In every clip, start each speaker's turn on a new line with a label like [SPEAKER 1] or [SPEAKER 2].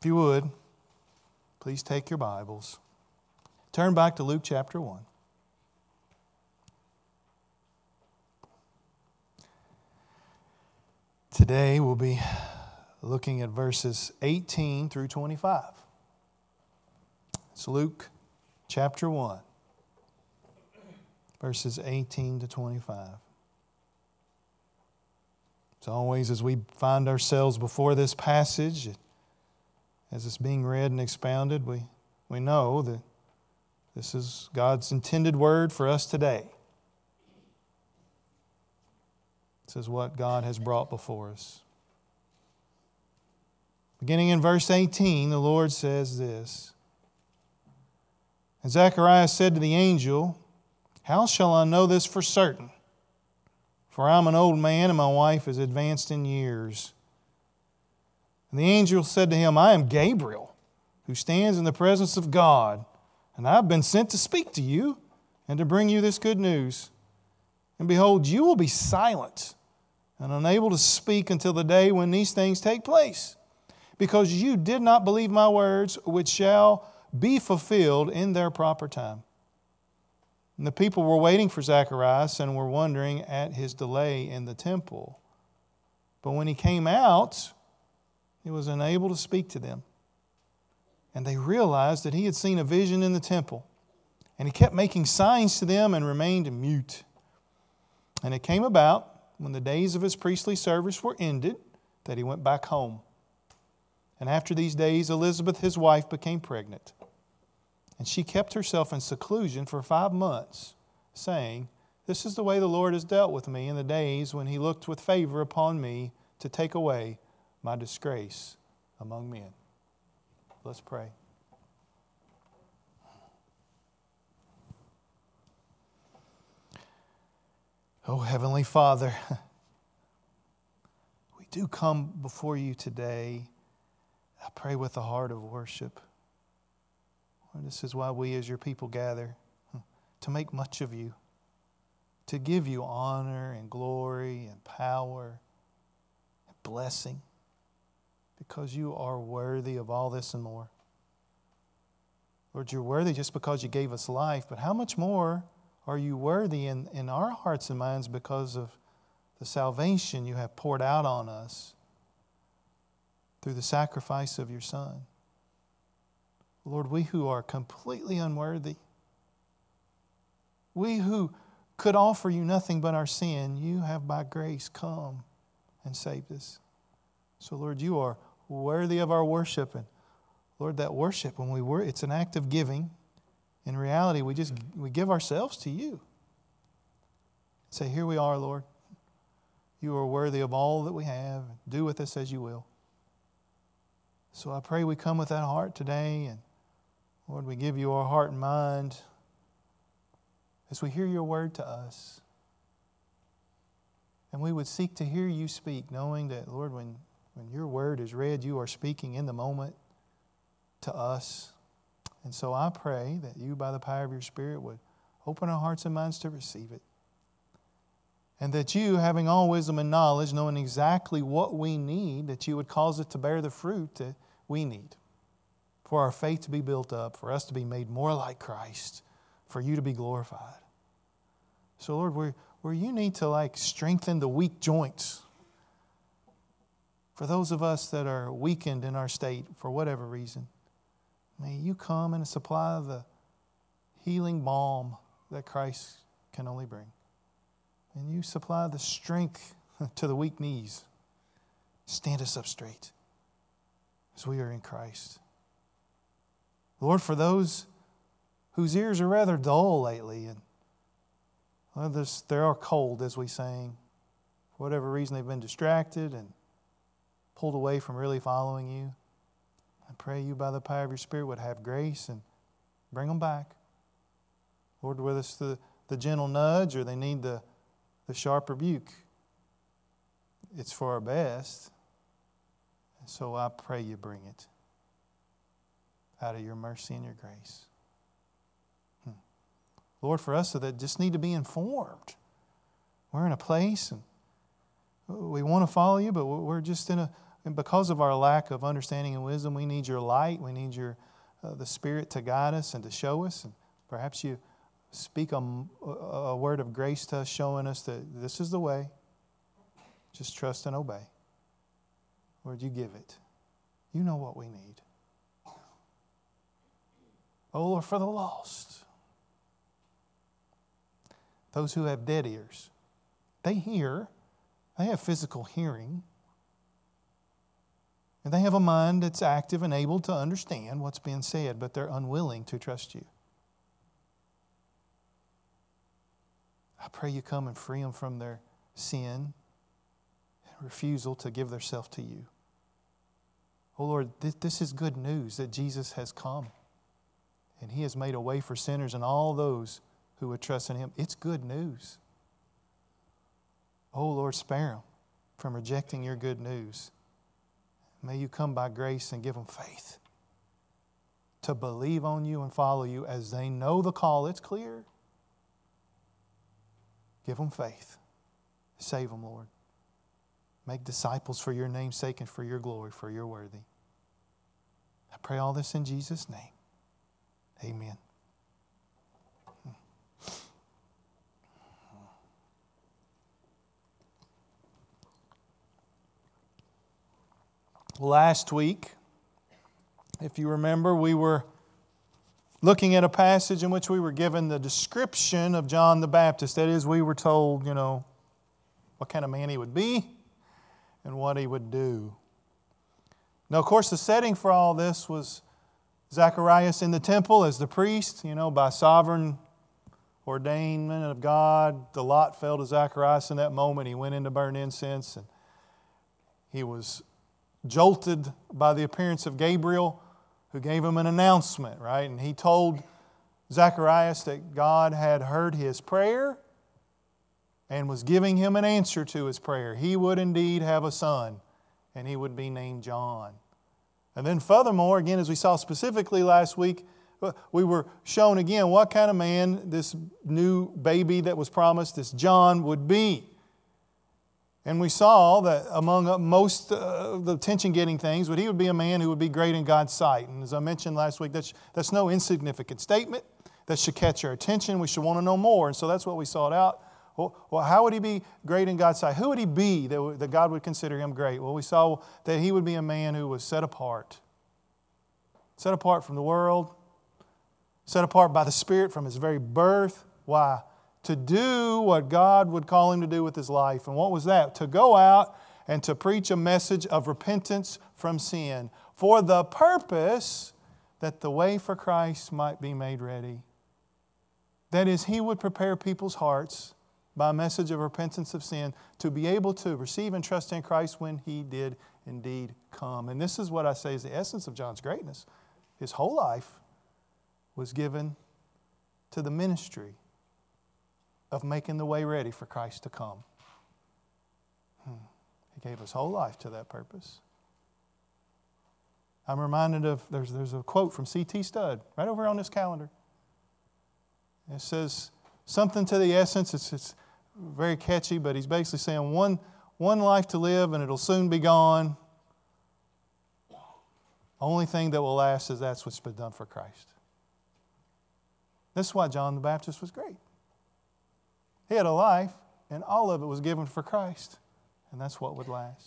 [SPEAKER 1] If you would, please take your Bibles. Turn back to Luke chapter 1. Today we'll be looking at verses 18 through 25. It's Luke chapter 1, verses 18 to 25. As always, as we find ourselves before this passage, as it's being read and expounded, we know that this is God's intended word for us today. This is what God has brought before us. Beginning in verse 18, the Lord says this. And Zacharias said to the angel, "How shall I know this for certain? For I am an old man and my wife is advanced in years." And the angel said to him, "I am Gabriel, who stands in the presence of God, and I have been sent to speak to you and to bring you this good news. And behold, you will be silent and unable to speak until the day when these things take place, because you did not believe my words, which shall be fulfilled in their proper time." And the people were waiting for Zacharias and were wondering at his delay in the temple. But when he came out, he was unable to speak to them. And they realized that he had seen a vision in the temple. And he kept making signs to them and remained mute. And it came about, when the days of his priestly service were ended, that he went back home. And after these days, Elizabeth, his wife, became pregnant. And she kept herself in seclusion for 5 months, saying, "This is the way the Lord has dealt with me in the days when he looked with favor upon me to take away my disgrace among men." Let's pray. Oh, Heavenly Father, we do come before you today, I pray, with a heart of worship. Lord, this is why we as your people gather, to make much of you, to give you honor and glory and power and blessing, because you are worthy of all this and more. Lord, you're worthy just because you gave us life, but how much more are you worthy in our hearts and minds because of the salvation you have poured out on us through the sacrifice of your Son? Lord, we who are completely unworthy, we who could offer you nothing but our sin, you have by grace come and saved us. So, Lord, you are worthy of our worship. And, Lord, that worship, it's an act of giving. In reality, we give ourselves to you. Say, here we are, Lord. You are worthy of all that we have. Do with us as you will. So I pray we come with that heart today. And, Lord, we give you our heart and mind as we hear your word to us. And we would seek to hear you speak, knowing that, Lord, when your word is read, you are speaking in the moment to us. And so I pray that you, by the power of your Spirit, would open our hearts and minds to receive it. And that you, having all wisdom and knowledge, knowing exactly what we need, that you would cause it to bear the fruit that we need. For our faith to be built up, for us to be made more like Christ, for you to be glorified. So Lord, where you need to strengthen the weak joints, for those of us that are weakened in our state for whatever reason, may you come and supply the healing balm that Christ can only bring. And you supply the strength to the weak knees. Stand us up straight as we are in Christ. Lord, for those whose ears are rather dull lately, and they are cold, as we sang, for whatever reason they've been distracted and pulled away from really following you, I pray you, by the power of your Spirit, would have grace and bring them back. Lord, whether it's the gentle nudge or they need the sharp rebuke, it's for our best. And so I pray you bring it out of your mercy and your grace. Lord, for us that just need to be informed. We're in a place and we want to follow you, but we're just in And because of our lack of understanding and wisdom, we need your light. We need the Spirit to guide us and to show us. And perhaps you speak a word of grace to us, showing us that this is the way. Just trust and obey. Lord, you give it. You know what we need. Oh, Lord, for the lost, those who have dead ears, they hear, they have physical hearing, and they have a mind that's active and able to understand what's being said, but they're unwilling to trust you. I pray you come and free them from their sin and refusal to give themselves to you. Oh Lord, this is good news that Jesus has come and He has made a way for sinners and all those who would trust in Him. It's good news. Oh Lord, spare them from rejecting your good news. May you come by grace and give them faith to believe on you and follow you as they know the call. It's clear. Give them faith. Save them, Lord. Make disciples for your name's sake and for your glory, for you're worthy. I pray all this in Jesus' name. Amen. Last week, if you remember, we were looking at a passage in which we were given the description of John the Baptist. That is, we were told, what kind of man he would be and what he would do. Now, of course, the setting for all this was Zacharias in the temple as the priest, by sovereign ordainment of God. The lot fell to Zacharias in that moment. He went in to burn incense, and he was jolted by the appearance of Gabriel, who gave him an announcement, right? And he told Zacharias that God had heard his prayer and was giving him an answer to his prayer. He would indeed have a son, and he would be named John. And then furthermore, again, as we saw specifically last week, we were shown again what kind of man this new baby that was promised, this John, would be. And we saw that among most of the attention-getting things, he would be a man who would be great in God's sight. And as I mentioned last week, that's no insignificant statement. That should catch our attention. We should want to know more. And so that's what we sought out. Well, how would he be great in God's sight? Who would he be that God would consider him great? Well, we saw that he would be a man who was set apart. Set apart from the world. Set apart by the Spirit from his very birth. Why? To do what God would call him to do with his life. And what was that? To go out and to preach a message of repentance from sin for the purpose that the way for Christ might be made ready. That is, he would prepare people's hearts by a message of repentance of sin to be able to receive and trust in Christ when he did indeed come. And this is what I say is the essence of John's greatness. His whole life was given to the ministry of making the way ready for Christ to come. He gave his whole life to that purpose. I'm reminded of, there's a quote from C.T. Studd right over on this calendar. It says something to the essence, it's very catchy, but he's basically saying one life to live and it'll soon be gone. Only thing that will last is that's what's been done for Christ. This is why John the Baptist was great. He had a life, and all of it was given for Christ. And that's what would last.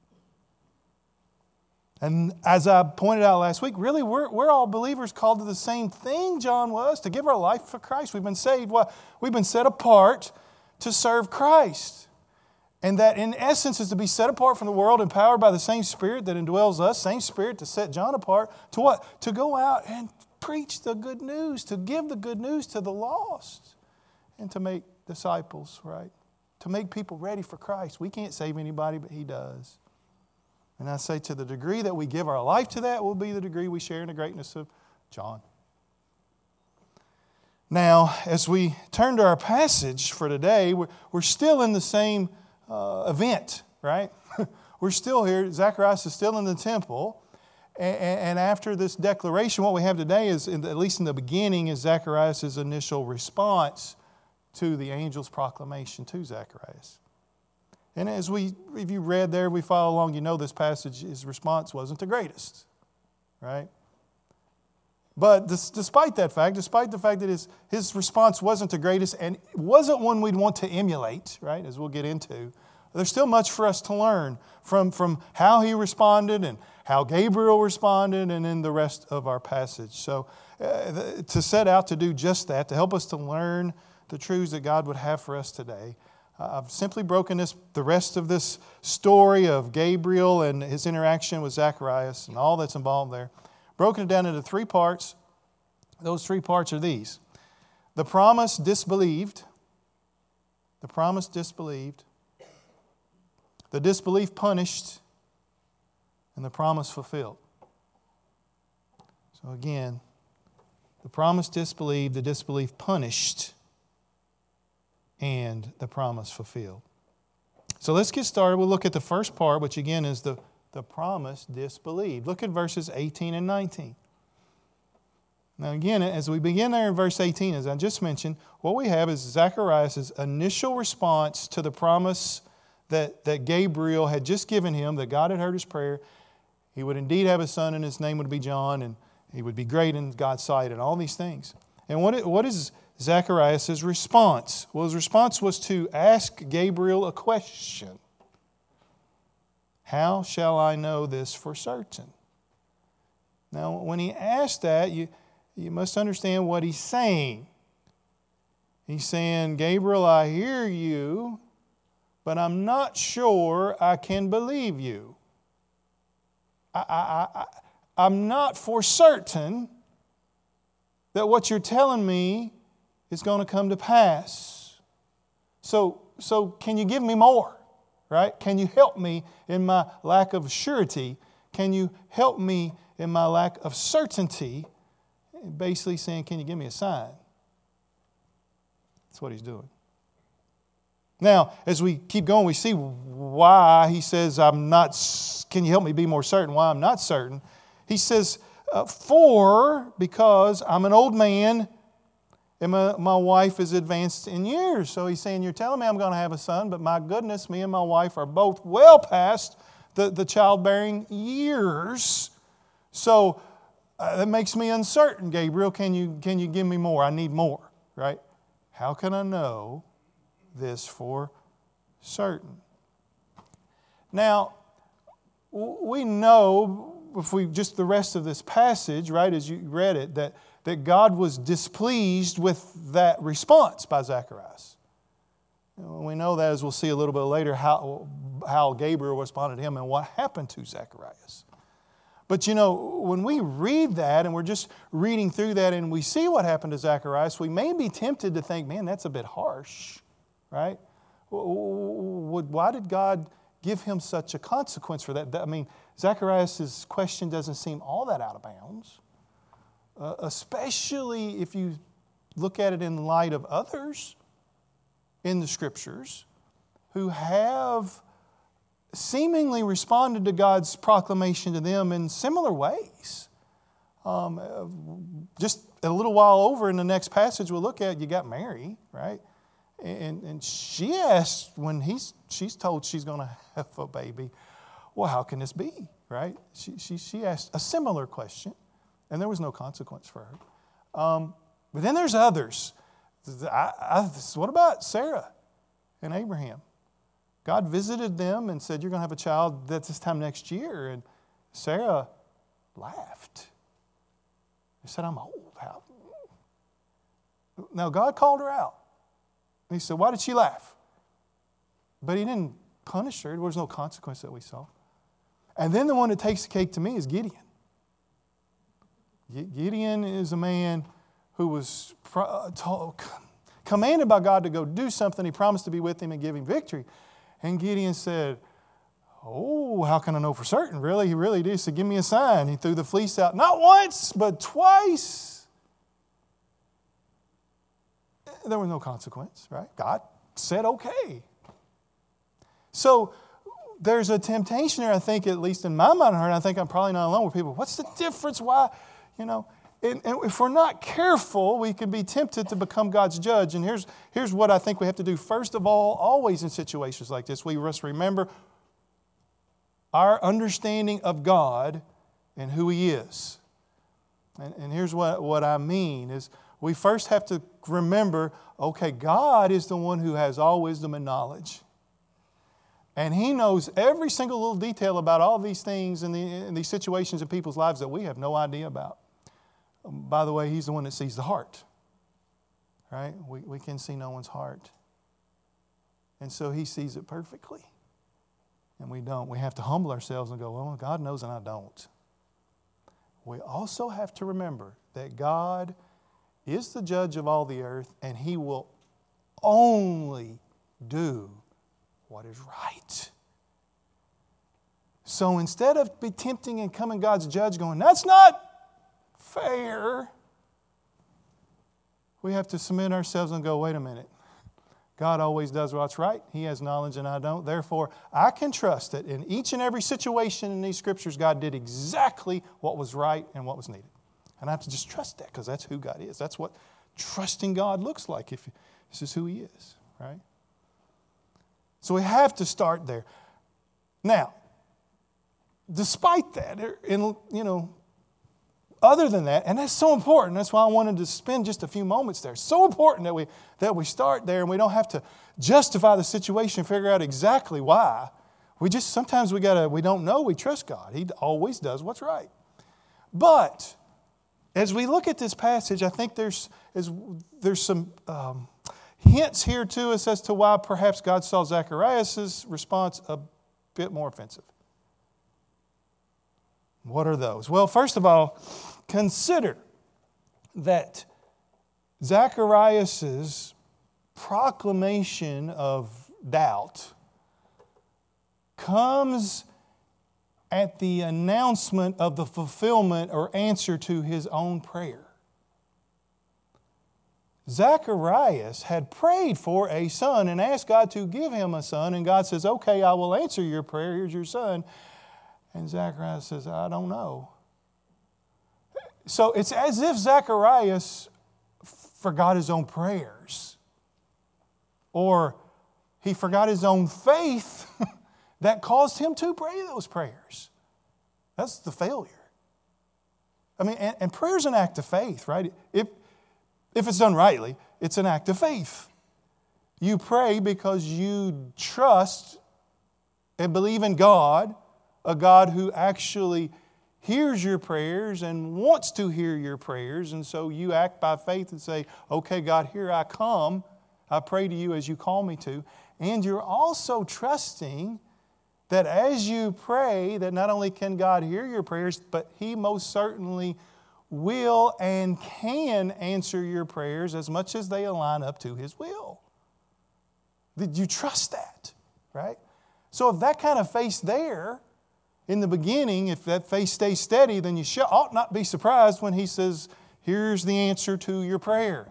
[SPEAKER 1] And as I pointed out last week, really, we're all believers called to the same thing John was, to give our life for Christ. We've been saved. Well, we've been set apart to serve Christ. And that, in essence, is to be set apart from the world, empowered by the same Spirit that indwells us, same Spirit to set John apart. To what? To go out and preach the good news, to give the good news to the lost, and to make disciples, right? To make people ready for Christ. We can't save anybody, but He does. And I say to the degree that we give our life to that will be the degree we share in the greatness of John. Now, as we turn to our passage for today, we're still in the same event, right? We're still here. Zacharias is still in the temple. And after this declaration, what we have today is, at least in the beginning, is Zacharias' initial response to the angel's proclamation to Zacharias. And if you read there, we follow along, you know this passage, his response wasn't the greatest, right? But despite the fact that his response wasn't the greatest and wasn't one we'd want to emulate, right, as we'll get into, there's still much for us to learn from how he responded and how Gabriel responded and in the rest of our passage. So to set out to do just that, to help us to learn the truths that God would have for us today, I've simply broken the rest of this story of Gabriel and his interaction with Zacharias and all that's involved there, broken it down into 3 parts. Those 3 parts are these. The promise disbelieved. The promise disbelieved. The disbelief punished. And the promise fulfilled. So again, the promise disbelieved, the disbelief punished, and the promise fulfilled. So let's get started. We'll look at the first part, which again is the promise disbelieved. Look at verses 18 and 19. Now again, as we begin there in verse 18, as I just mentioned, what we have is Zacharias' initial response to the promise that Gabriel had just given him, that God had heard his prayer. He would indeed have a son and his name would be John and he would be great in God's sight and all these things. And what is Zacharias' response? Well, his response was to ask Gabriel a question. How shall I know this for certain? Now, when he asked that, you must understand what he's saying. He's saying, Gabriel, I hear you, but I'm not sure I can believe you. I'm not for certain that what you're telling me is going to come to pass. So can you give me more? Right? Can you help me in my lack of surety? Can you help me in my lack of certainty? Basically saying, can you give me a sign? That's what he's doing. Now, as we keep going, we see why he says, can you help me be more certain? Why I'm not certain. He says, because I'm an old man and my wife is advanced in years. So he's saying, you're telling me I'm going to have a son, but my goodness, me and my wife are both well past the childbearing years. So that makes me uncertain, Gabriel. Can you give me more? I need more, right? How can I know this for certain? Now, we know, if we just the rest of this passage, right, as you read it, that God was displeased with that response by Zacharias. We know that, as we'll see a little bit later, how Gabriel responded to him and what happened to Zacharias. But when we read that and we're just reading through that and we see what happened to Zacharias, we may be tempted to think, man, that's a bit harsh, right? Why did God give him such a consequence for that? I mean, Zacharias' question doesn't seem all that out of bounds. Especially if you look at it in light of others in the Scriptures who have seemingly responded to God's proclamation to them in similar ways. Just a little while over in the next passage we'll look at, you got Mary, right? And she asked, when she's told she's going to have a baby, well, how can this be, right? She asked a similar question. And there was no consequence for her. But then there's others. What about Sarah and Abraham? God visited them and said, you're going to have a child at this time next year. And Sarah laughed. He said, I'm old. How? Now, God called her out. He said, why did she laugh? But he didn't punish her. There was no consequence that we saw. And then the one that takes the cake to me is Gideon. Gideon is a man who was commanded by God to go do something. He promised to be with him and give him victory. And Gideon said, oh, how can I know for certain? Really? He really did. He said, give me a sign. He threw the fleece out, not once, but twice. There was no consequence, right? God said, okay. So there's a temptation there, I think, at least in my mind, and I think I'm probably not alone with people. What's the difference? Why? And if we're not careful, we can be tempted to become God's judge. And here's what I think we have to do. First of all, always in situations like this, we must remember our understanding of God and who He is. And here's what I mean is we first have to remember, okay, God is the one who has all wisdom and knowledge. And He knows every single little detail about all these things and these situations in people's lives that we have no idea about. By the way, He's the one that sees the heart. Right? We can see no one's heart. And so He sees it perfectly. And we don't. We have to humble ourselves and go, well, God knows and I don't. We also have to remember that God is the judge of all the earth, and He will only do what is right. So instead of be tempting and coming God's judge going, that's not fair, we have to submit ourselves and go, wait a minute. God always does what's right. He has knowledge and I don't. Therefore, I can trust that in each and every situation in these Scriptures, God did exactly what was right and what was needed. And I have to just trust that because that's who God is. That's what trusting God looks like. If this is who He is, right? So we have to start there. Now, despite that, other than that, and that's so important, that's why I wanted to spend just a few moments there. So important that we start there and we don't have to justify the situation and figure out exactly why. Sometimes we don't know, we trust God. He always does what's right. But as we look at this passage, I think there's some hints here to us as to why perhaps God saw Zacharias' response a bit more offensive. What are those? Well, first of all, consider that Zacharias' proclamation of doubt comes at the announcement of the fulfillment or answer to his own prayer. Zacharias had prayed for a son and asked God to give him a son, and God says, okay, I will answer your prayer, here's your son. And Zacharias says, I don't know. So it's as if Zacharias forgot his own prayers. Or he forgot his own faith that caused him to pray those prayers. That's the failure. I mean, and prayer is an act of faith, right? If it's done rightly, it's an act of faith. You pray because you trust and believe in God, a God who actually hears your prayers and wants to hear your prayers. And so you act by faith and say, okay, God, here I come. I pray to you as you call me to. And you're also trusting that as you pray, that not only can God hear your prayers, but He most certainly will and can answer your prayers as much as they align up to His will. Did you trust that? Right? So if that kind of faith's there in the beginning, if that faith stays steady, then you ought not be surprised when He says, here's the answer to your prayer.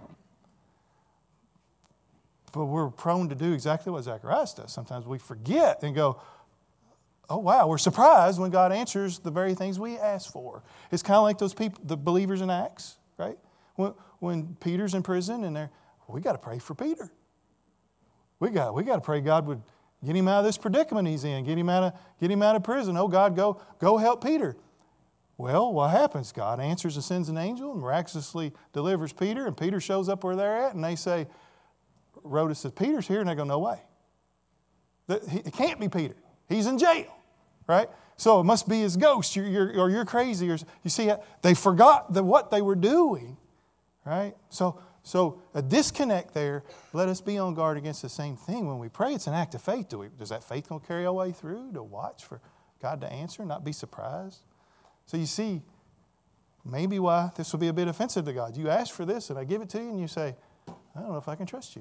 [SPEAKER 1] But we're prone to do exactly what Zacharias does. Sometimes we forget and go, oh wow, we're surprised when God answers the very things we ask for. It's kind of like those people, the believers in Acts, right? When Peter's in prison and we got to pray for Peter. We got to pray God would get him out of this predicament he's in. Get him out of prison. Oh God, go help Peter. Well, what happens? God answers and sends an angel and miraculously delivers Peter, and Peter shows up where they're at, and they say, Rhoda says, Peter's here, and they go, no way. It can't be Peter. He's in jail, right? So it must be his ghost, or you're crazy. Or you see, they forgot what they were doing, right? So a disconnect there. Let us be on guard against the same thing. When we pray, it's an act of faith. Does that faith going to carry our way through to watch for God to answer, not be surprised? So you see, maybe why this will be a bit offensive to God. You ask for this, and I give it to you, and you say, I don't know if I can trust you.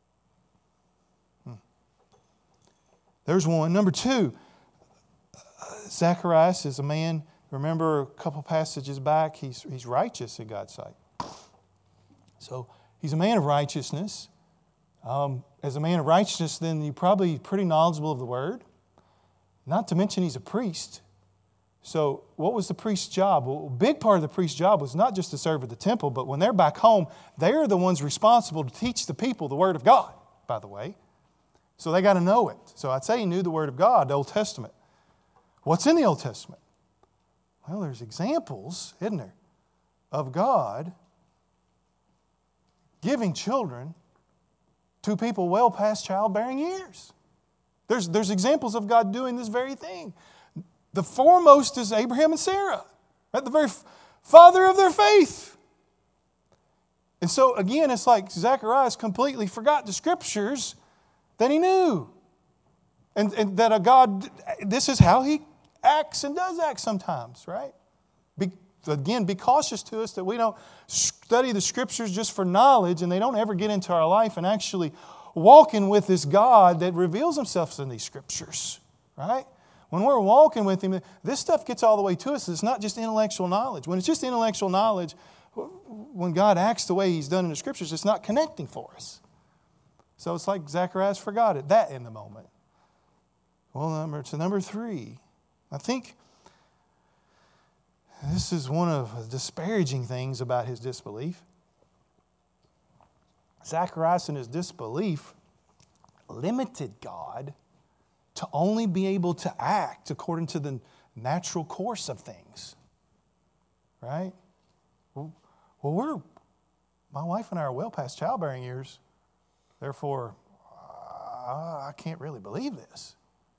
[SPEAKER 1] There's one. Number two, Zacharias is a man, remember a couple passages back, he's righteous in God's sight. So he's a man of righteousness. As a man of righteousness, then you're probably pretty knowledgeable of the Word. Not to mention he's a priest. So what was the priest's job? Well, a big part of the priest's job was not just to serve at the temple, but when they're back home, they're the ones responsible to teach the people the Word of God, by the way. So they got to know it. So I'd say he knew the Word of God, the Old Testament. What's in the Old Testament? Well, there's examples, isn't there, of God giving children to people well past childbearing years. There's examples of God doing this very thing. The foremost is Abraham and Sarah, right? The very father of their faith. And so, again, it's like Zacharias completely forgot the Scriptures that he knew. And that a God, this is how he acts and does act sometimes, right? Again, be cautious to us that we don't study the Scriptures just for knowledge and they don't ever get into our life and actually walking with this God that reveals Himself in these Scriptures, right? When we're walking with Him, this stuff gets all the way to us. It's not just intellectual knowledge. When it's just intellectual knowledge, when God acts the way He's done in the Scriptures, it's not connecting for us. So it's like Zacharias forgot it, that in the moment. Well, number 3. I think this is one of the disparaging things about his disbelief. Zacharias in his disbelief limited God to only be able to act according to the natural course of things. Right? Well, my wife and I are well past childbearing years. Therefore, I can't really believe this.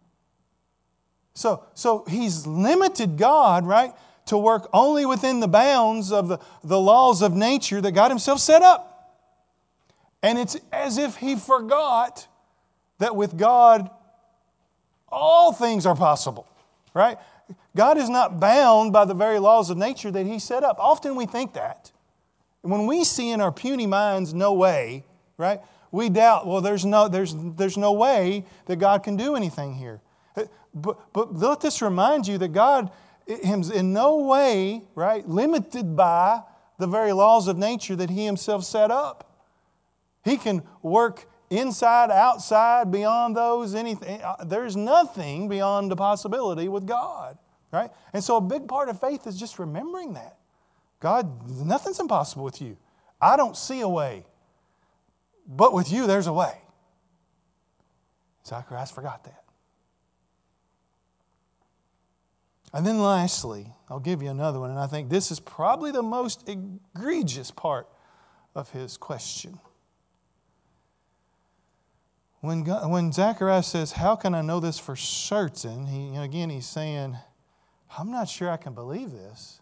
[SPEAKER 1] So he's limited God, right, to work only within the bounds of the laws of nature that God Himself set up. And it's as if he forgot that with God, all things are possible, right? God is not bound by the very laws of nature that He set up. Often we think that. When we see in our puny minds no way, right, we doubt, well, there's no way that God can do anything here. But let this remind you that God is in no way, right, limited by the very laws of nature that He Himself set up. He can work inside, outside, beyond those, anything. There's nothing beyond the possibility with God, right? And so a big part of faith is just remembering that. God, nothing's impossible with You. I don't see a way. But with You, there's a way. Zacharias forgot that. And then lastly, I'll give you another one, and I think this is probably the most egregious part of his question. When Zacharias says, how can I know this for certain? He's saying, I'm not sure I can believe this.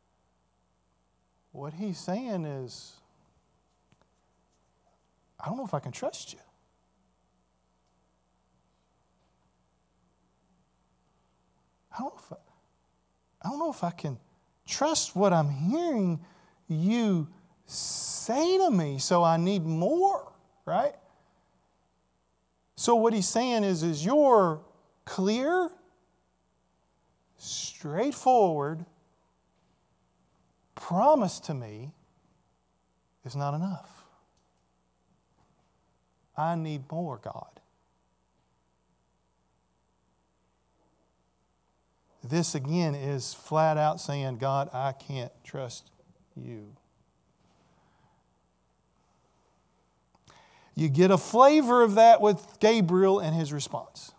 [SPEAKER 1] What he's saying is, I don't know if I can trust You. I don't know if I can trust what I'm hearing You say to me, so I need more, right? So what he's saying is your clear, straightforward promise to me is not enough. I need more, God. This again is flat out saying, God, I can't trust You. You get a flavor of that with Gabriel and his response.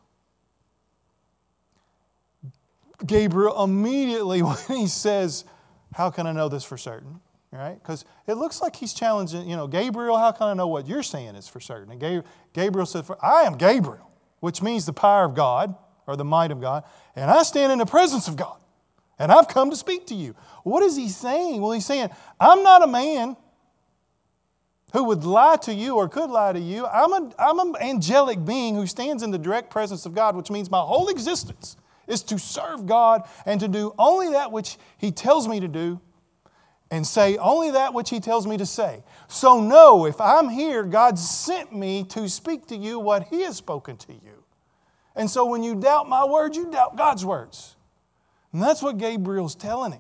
[SPEAKER 1] Gabriel immediately, when he says, how can I know this for certain? Right? Because it looks like he's challenging, Gabriel, how can I know what you're saying is for certain? And Gabriel said, I am Gabriel, which means the power of God, or the might of God, and I stand in the presence of God, and I've come to speak to you. What is he saying? Well, he's saying, I'm not a man who would lie to you or could lie to you. I'm an angelic being who stands in the direct presence of God, which means my whole existence is to serve God and to do only that which He tells me to do and say only that which He tells me to say. So know, if I'm here, God sent me to speak to you what He has spoken to you. And so when you doubt my words, you doubt God's words. And that's what Gabriel's telling him.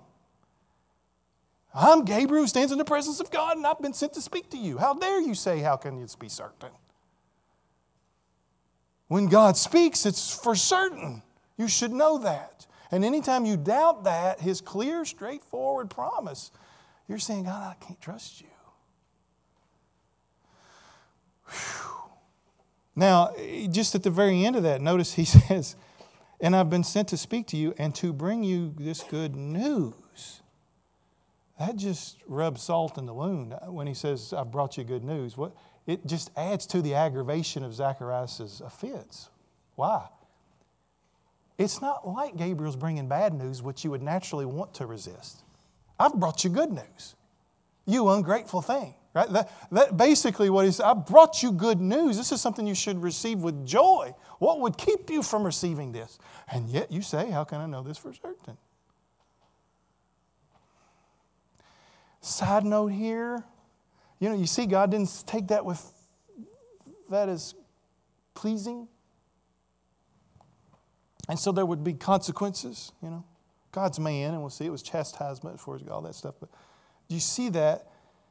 [SPEAKER 1] I'm Gabriel who stands in the presence of God, and I've been sent to speak to you. How dare you say, how can this be certain? When God speaks, it's for certain. You should know that. And anytime you doubt that, His clear, straightforward promise, you're saying, God, I can't trust you. Whew. Now, just at the very end of that, notice He says, and I've been sent to speak to you and to bring you this good news. That just rubs salt in the wound when He says, I've brought you good news. It just adds to the aggravation of Zacharias' offense. Why? It's not like Gabriel's bringing bad news, which you would naturally want to resist. I've brought you good news. You ungrateful thing. Right? That basically what He said, I brought you good news. This is something you should receive with joy. What would keep you from receiving this? And yet you say, how can I know this for certain? Side note here, you see God didn't take that as pleasing. And so there would be consequences, God's man, and we'll see it was chastisement for all that stuff. But you see that?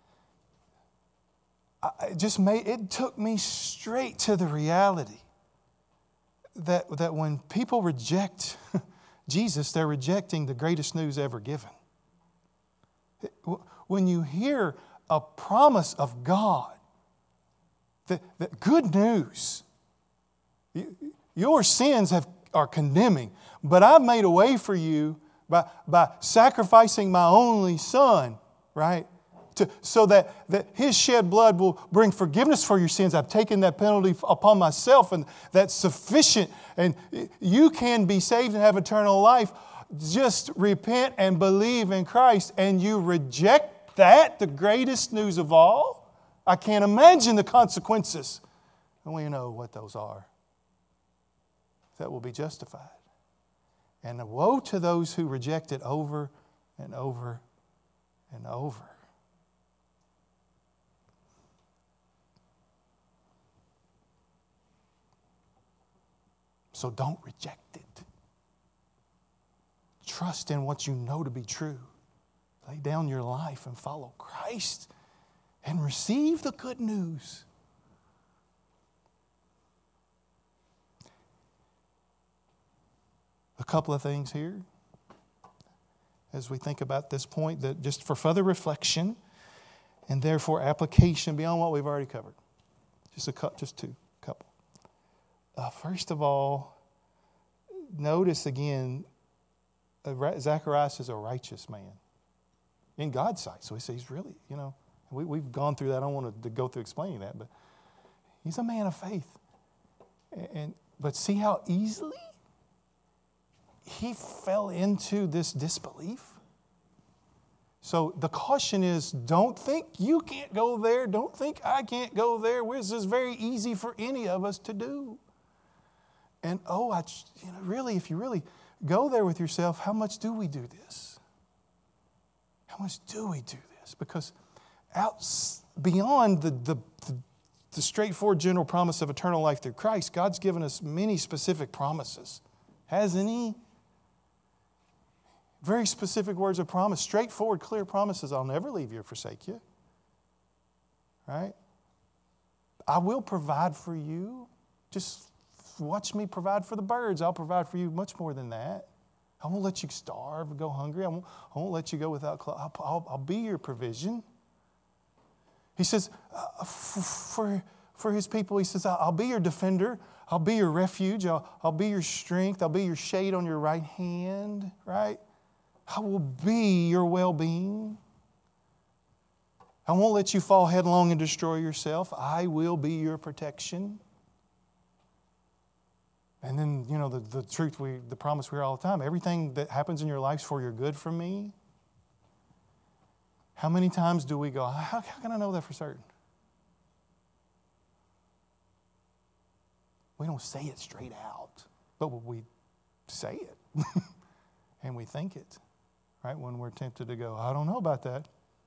[SPEAKER 1] It took me straight to the reality that when people reject Jesus, they're rejecting the greatest news ever given. When you hear a promise of God, that good news, your sins are condemning, but I've made a way for you by sacrificing my only Son, right? So that His shed blood will bring forgiveness for your sins. I've taken that penalty upon myself, and that's sufficient. And you can be saved and have eternal life. Just repent and believe in Christ, and you reject that, the greatest news of all. I can't imagine the consequences. And we know what those are. That will be justified. And woe to those who reject it over and over and over. So don't reject it. Trust in what you know to be true. Lay down your life and follow Christ and receive the good news. A couple of things here as we think about this point, that just for further reflection and therefore application beyond what we've already covered. Just two. First of all, notice again, Zacharias is a righteous man in God's sight. So he's really, we've gone through that. I don't want to go through explaining that, but he's a man of faith. But see how easily he fell into this disbelief? So the caution is, don't think you can't go there. Don't think I can't go there. This is very easy for any of us to do. And really, if you really go there with yourself, how much do we do this? How much do we do this? Because beyond the straightforward general promise of eternal life through Christ, God's given us many specific promises. Hasn't He? Very specific words of promise, straightforward, clear promises. I'll never leave you or forsake you. Right? I will provide for you. Just watch me provide for the birds. I'll provide for you much more than that. I won't let you starve or go hungry. I won't let you go without clothes. I'll be your provision. He says, for His people, He says, I'll be your defender. I'll be your refuge. I'll be your strength. I'll be your shade on your right hand. Right? I will be your well-being. I won't let you fall headlong and destroy yourself. I will be your protection. And then, the truth, the promise we hear all the time, everything that happens in your life is for your good from me. How many times do we go, how can I know that for certain? We don't say it straight out, but we say it and we think it, right? When we're tempted to go, I don't know about that.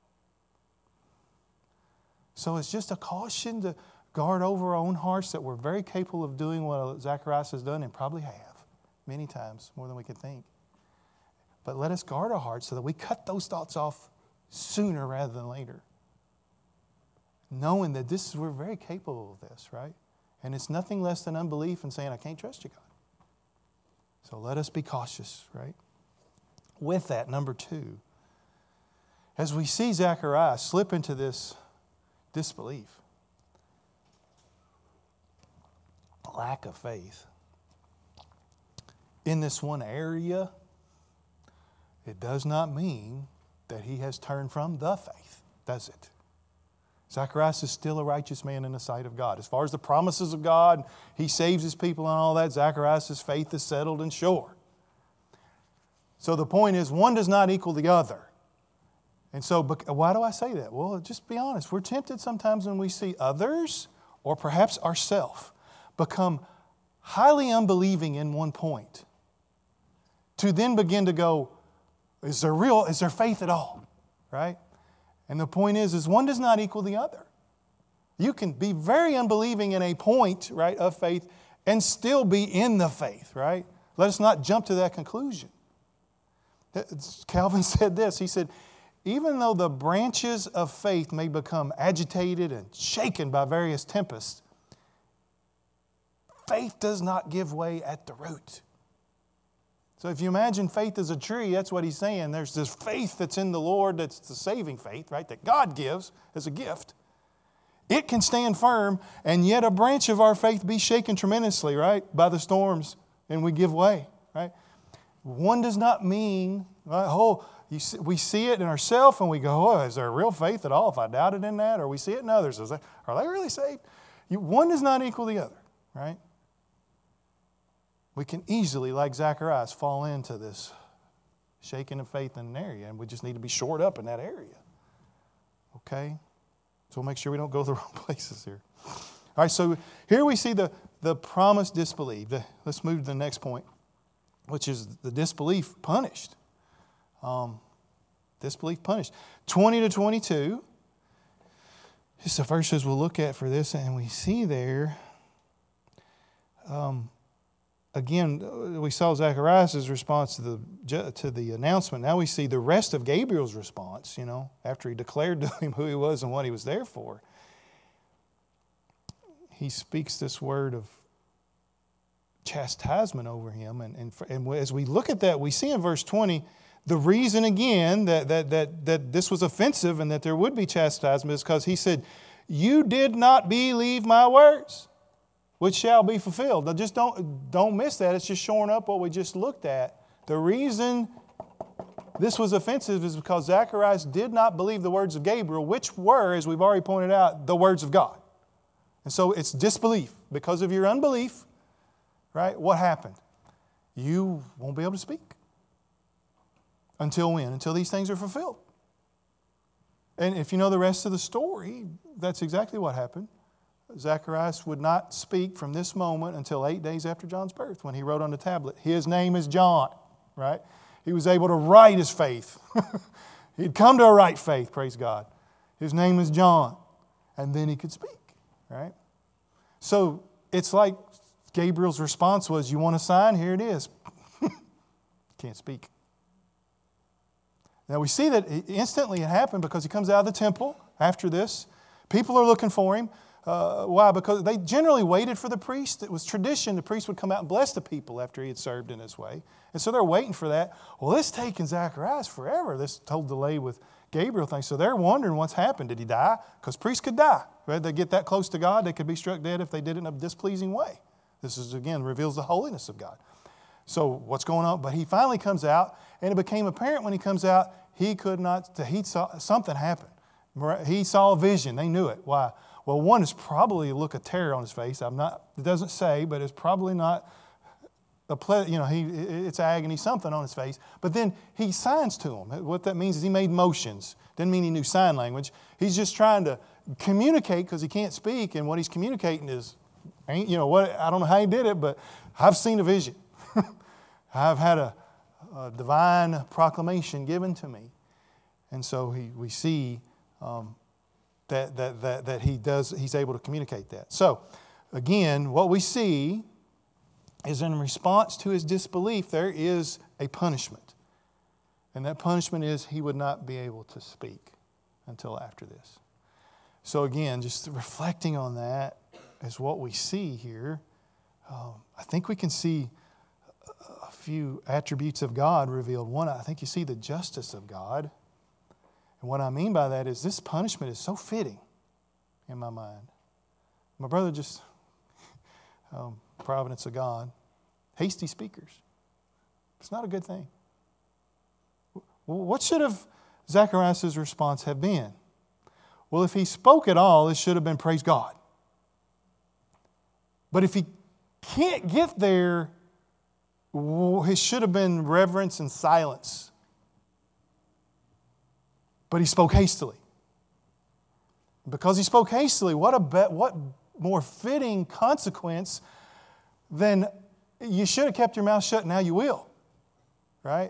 [SPEAKER 1] So it's just a caution to guard over our own hearts that we're very capable of doing what Zacharias has done and probably have many times, more than we could think. But let us guard our hearts so that we cut those thoughts off sooner rather than later. Knowing that we're very capable of this, right? And it's nothing less than unbelief and saying, I can't trust you, God. So let us be cautious, right? with that, number two, as we see Zacharias slip into this disbelief, lack of faith in this one area, it does not mean that he has turned from the faith, does it? Zacharias is still a righteous man in the sight of God. As far as the promises of God, he saves his people and all that, Zacharias' faith is settled and sure. So the point is, one does not equal the other. And so, why do I say that? Well, just be honest. We're tempted sometimes when we see others, or perhaps ourselves, become highly unbelieving in one point, to then begin to go, is there faith at all? Right? And the point is one does not equal the other. You can be very unbelieving in a point, right, of faith and still be in the faith, right? Let us not jump to that conclusion. Calvin said this. He said, even though the branches of faith may become agitated and shaken by various tempests, faith does not give way at the root. So if you imagine faith as a tree, that's what he's saying. There's this faith that's in the Lord, that's the saving faith, right, that God gives as a gift. It can stand firm, and yet a branch of our faith be shaken tremendously, right, by the storms, and we give way, right? One does not mean, we see it in ourselves, and we go, oh, is there real faith at all if I doubted in that? Or we see it in others. Are they really saved? One does not equal the other, right? We can easily, like Zacharias, fall into this shaking of faith in an area, and we just need to be shored up in that area. Okay? So we'll make sure we don't go to the wrong places here. All right, so here we see the promise disbelief. Let's move to the next point, which is the disbelief punished. Disbelief punished. 20 to 22 is the verses we'll look at for this, and we see there... Again, we saw Zacharias' response to the announcement. Now we see the rest of Gabriel's response, after he declared to him who he was and what he was there for. He speaks this word of chastisement over him. And as we look at that, we see in verse 20, the reason again that this was offensive and that there would be chastisement is because he said, you did not believe my words, which shall be fulfilled. Now just don't miss that. It's just showing up what we just looked at. The reason this was offensive is because Zacharias did not believe the words of Gabriel, which were, as we've already pointed out, the words of God. And so it's disbelief. Because of your unbelief, right, what happened? You won't be able to speak. Until when? Until these things are fulfilled. And if you know the rest of the story, that's exactly what happened. Zacharias would not speak from this moment until 8 days after John's birth, when he wrote on the tablet, his name is John, right? He was able to write his faith. He'd come to a right faith, praise God. His name is John. And then he could speak, right? So it's like Gabriel's response was, you want a sign? Here it is. Can't speak. Now we see that instantly it happened because he comes out of the temple after this. People are looking for him. Why? Because they generally waited for the priest. It was tradition. The priest would come out and bless the people after he had served in this way. And so they're waiting for that. Well, this taking Zacharias forever, this whole delay with Gabriel thing. So they're wondering what's happened. Did he die? Because priests could die. Right? They get that close to God, they could be struck dead if they did it in a displeasing way. This is, again, reveals the holiness of God. So what's going on? But he finally comes out, and it became apparent when he comes out, he saw something happen. He saw a vision. They knew it. Why? Well, one is probably a look of terror on his face. It doesn't say, but it's probably not it's agony, something on his face. But then he signs to him. What that means is he made motions. Didn't mean he knew sign language. He's just trying to communicate because he can't speak, and what he's communicating is, I don't know how he did it, but I've seen a vision. I've had a divine proclamation given to me. And so we see that he's able to communicate that. So, again, what we see is in response to his disbelief, there is a punishment. And that punishment is he would not be able to speak until after this. So again, just reflecting on that is what we see here. I think we can see a few attributes of God revealed. One, I think you see the justice of God. And what I mean by that is this punishment is so fitting in my mind. My brother just, providence of God, hasty speakers. It's not a good thing. What should have Zacharias' response have been? Well, if he spoke at all, it should have been praise God. But if he can't get there, it should have been reverence and silence. But he spoke hastily. Because he spoke hastily, what more fitting consequence than you should have kept your mouth shut, now you will. Right?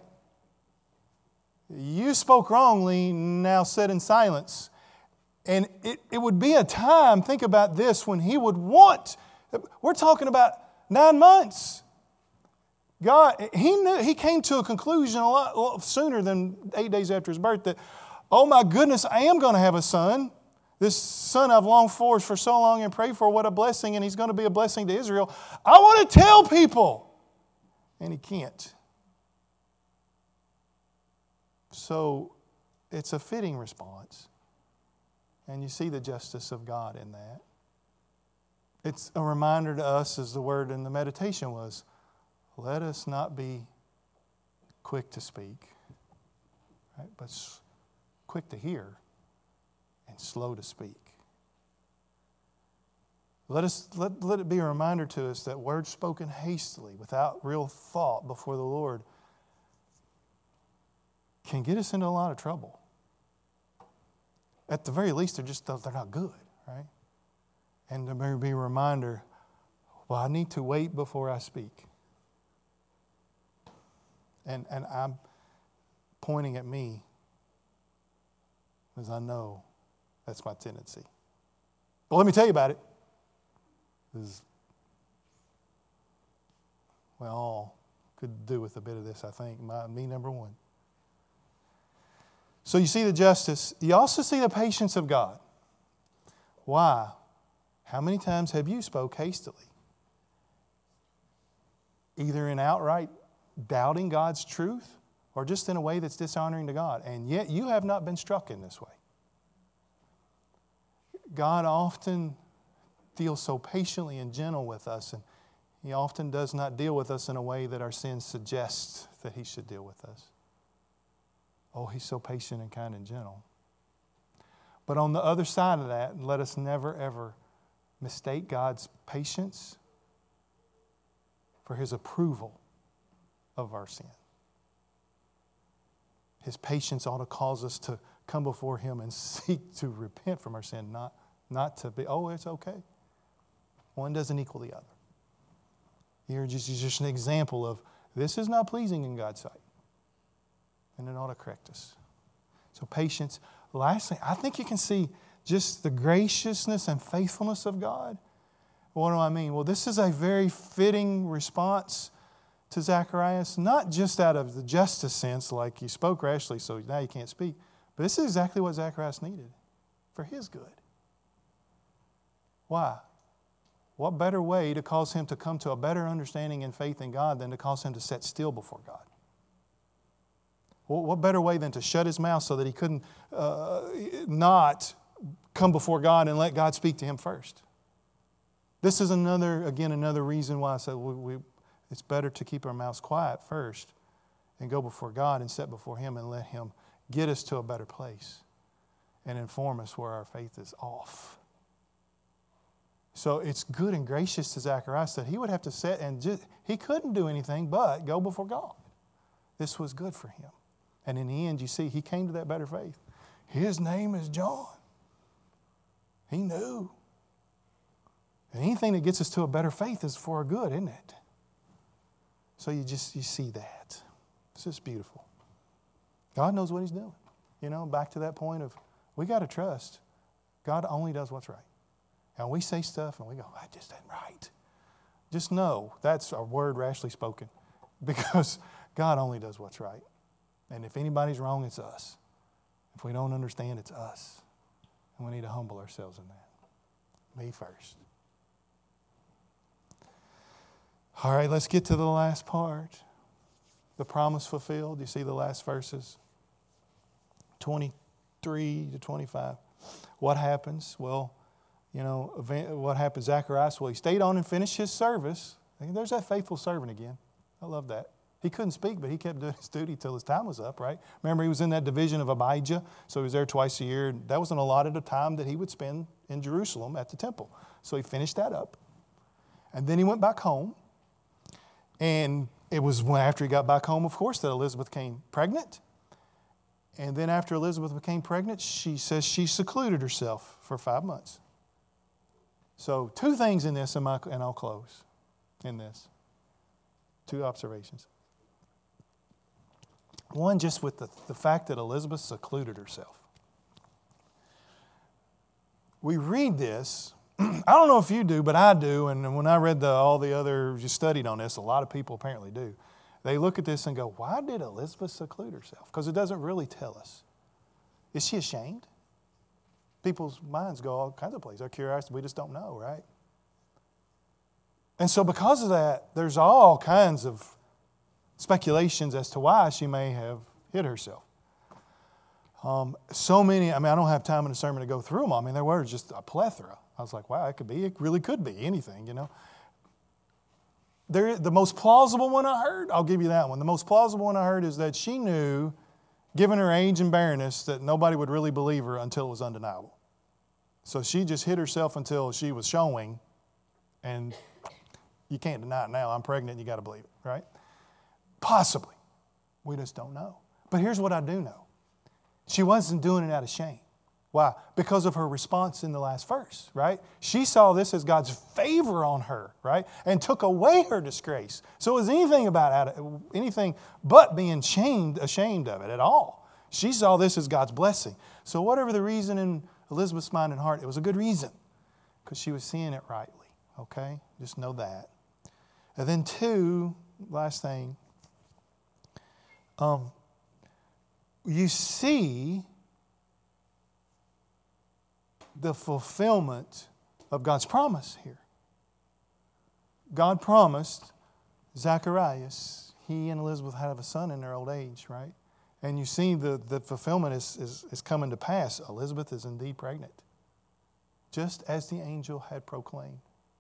[SPEAKER 1] You spoke wrongly, now sit in silence. And it would be a time, think about this, when he would want, we're talking about 9 months. God, he came to a conclusion a lot sooner than 8 days after his birth that, oh my goodness, I am going to have a son. This son I've longed for so long and prayed for, what a blessing, and he's going to be a blessing to Israel. I want to tell people. And he can't. So it's a fitting response. And you see the justice of God in that. It's a reminder to us, as the word in the meditation was, let us not be quick to speak, right? But quick to hear and slow to speak. Let it be a reminder to us that words spoken hastily, without real thought before the Lord, can get us into a lot of trouble. At the very least, they're not good, right? And there may be a reminder, well, I need to wait before I speak. And I'm pointing at me because I know that's my tendency. But let me tell you about it. We all could do with a bit of this, I think. Me number one. So you see the justice. You also see the patience of God. Why? How many times have you spoke hastily? Either in outright doubting God's truth or just in a way that's dishonoring to God. And yet you have not been struck in this way. God often deals so patiently and gentle with us, and He often does not deal with us in a way that our sins suggest that He should deal with us. Oh, He's so patient and kind and gentle. But on the other side of that, let us never, ever mistake God's patience for His approval of our sin. His patience ought to cause us to come before Him and seek to repent from our sin, not to be, oh, it's okay. One doesn't equal the other. Here is just an example of this is not pleasing in God's sight. And it ought to correct us. So patience. Lastly, I think you can see just the graciousness and faithfulness of God. What do I mean? Well, this is a very fitting response to Zacharias, not just out of the justice sense, like he spoke rashly, so now you can't speak. But this is exactly what Zacharias needed for his good. Why? What better way to cause him to come to a better understanding and faith in God than to cause him to sit still before God? What better way than to shut his mouth so that he couldn't not come before God and let God speak to him first? This is another reason why I said it's better to keep our mouths quiet first and go before God and sit before Him and let Him get us to a better place and inform us where our faith is off. So it's good and gracious to Zacharias that he would have to sit and he couldn't do anything but go before God. This was good for him. And in the end, you see, he came to that better faith. His name is John. He knew. And anything that gets us to a better faith is for our good, isn't it? So you see that. It's just beautiful. God knows what He's doing. You know, back to that point of we got to trust. God only does what's right. And we say stuff and we go, that just ain't right. Just know that's a word rashly spoken because God only does what's right. And if anybody's wrong, it's us. If we don't understand, it's us. And we need to humble ourselves in that. Me first. All right, let's get to the last part. The promise fulfilled. You see the last verses? 23 to 25. What happens? Well, what happens? Zacharias, well, he stayed on and finished his service. There's that faithful servant again. I love that. He couldn't speak, but he kept doing his duty till his time was up, right? Remember, he was in that division of Abijah, so he was there twice a year. That was an allotted time that he would spend in Jerusalem at the temple. So he finished that up. And then he went back home. And it was after he got back home, of course, that Elizabeth became pregnant. And then after Elizabeth became pregnant, she says she secluded herself for 5 months. So 2 things in this, and I'll close in this. 2 observations. One, just with the fact that Elizabeth secluded herself. We read this. I don't know if you do, but I do. And when I read all the other, just studied on this, a lot of people apparently do. They look at this and go, why did Elizabeth seclude herself? Because it doesn't really tell us. Is she ashamed? People's minds go all kinds of places. They're curious. We just don't know, right? And so because of that, there's all kinds of speculations as to why she may have hid herself. So many, I don't have time in the sermon to go through them. There were just a plethora. I was like, wow, it really could be anything, The most plausible one I heard, I'll give you that one. The most plausible one I heard is that she knew, given her age and barrenness, that nobody would really believe her until it was undeniable. So she just hid herself until she was showing, and you can't deny it now. I'm pregnant, you got to believe it, right? Possibly. We just don't know. But here's what I do know. She wasn't doing it out of shame. Why? Because of her response in the last verse, right? She saw this as God's favor on her, right? And took away her disgrace. So it was anything but being ashamed of it at all. She saw this as God's blessing. So whatever the reason in Elizabeth's mind and heart, it was a good reason because she was seeing it rightly, okay? Just know that. And then 2, last thing, you see the fulfillment of God's promise here. God promised Zacharias, he and Elizabeth had a son in their old age, right? And you see the fulfillment is coming to pass. Elizabeth is indeed pregnant, just as the angel had proclaimed.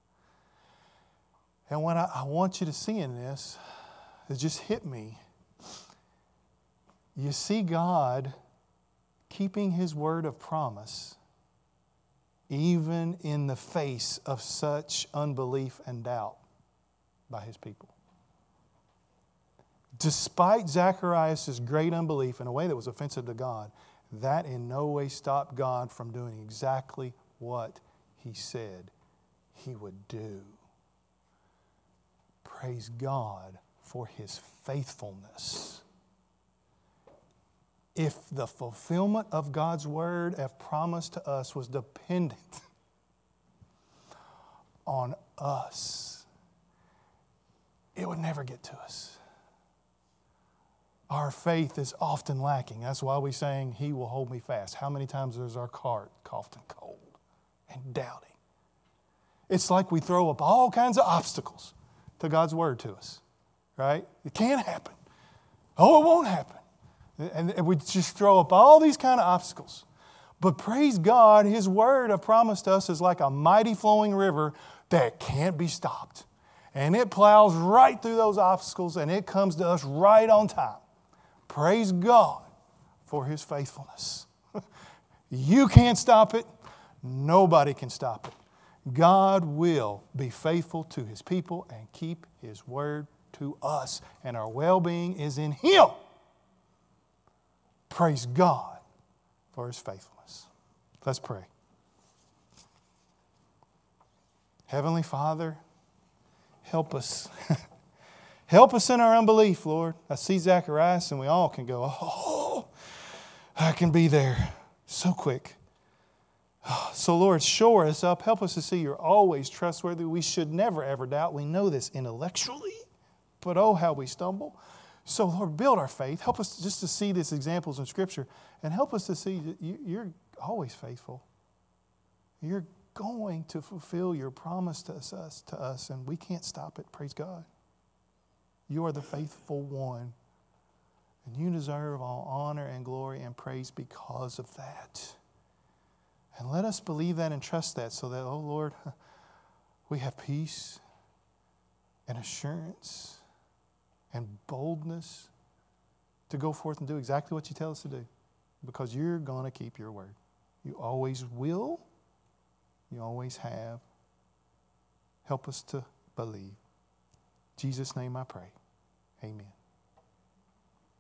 [SPEAKER 1] And what I want you to see in this, it just hit me. You see God keeping His word of promise even in the face of such unbelief and doubt by His people. Despite Zacharias' great unbelief in a way that was offensive to God, that in no way stopped God from doing exactly what He said He would do. Praise God for His faithfulness. If the fulfillment of God's word as promised to us was dependent on us, it would never get to us. Our faith is often lacking. That's why we sang, He will hold me fast. How many times is our heart coughed and cold and doubting? It's like we throw up all kinds of obstacles to God's word to us, right? It can't happen. Oh, it won't happen. And we just throw up all these kind of obstacles. But praise God, His word of promise to us is like a mighty flowing river that can't be stopped. And it plows right through those obstacles and it comes to us right on time. Praise God for His faithfulness. You can't stop it. Nobody can stop it. God will be faithful to His people and keep His word to us. And our well-being is in Him. Praise God for His faithfulness. Let's pray. Heavenly Father, help us. Help us in our unbelief, Lord. I see Zacharias and we all can go, oh, I can be there so quick. So Lord, shore us up. Help us to see You're always trustworthy. We should never ever doubt. We know this intellectually, but oh, how we stumble. So Lord, build our faith. Help us just to see these examples in Scripture and help us to see that You're always faithful. You're going to fulfill your promise to us, and we can't stop it. Praise God. You are the faithful one, and you deserve all honor and glory and praise because of that. And let us believe that and trust that so that, oh Lord, we have peace and assurance and boldness to go forth and do exactly what you tell us to do, because you're going to keep your word. You always will. You always have. Help us to believe. In Jesus' name I pray. Amen.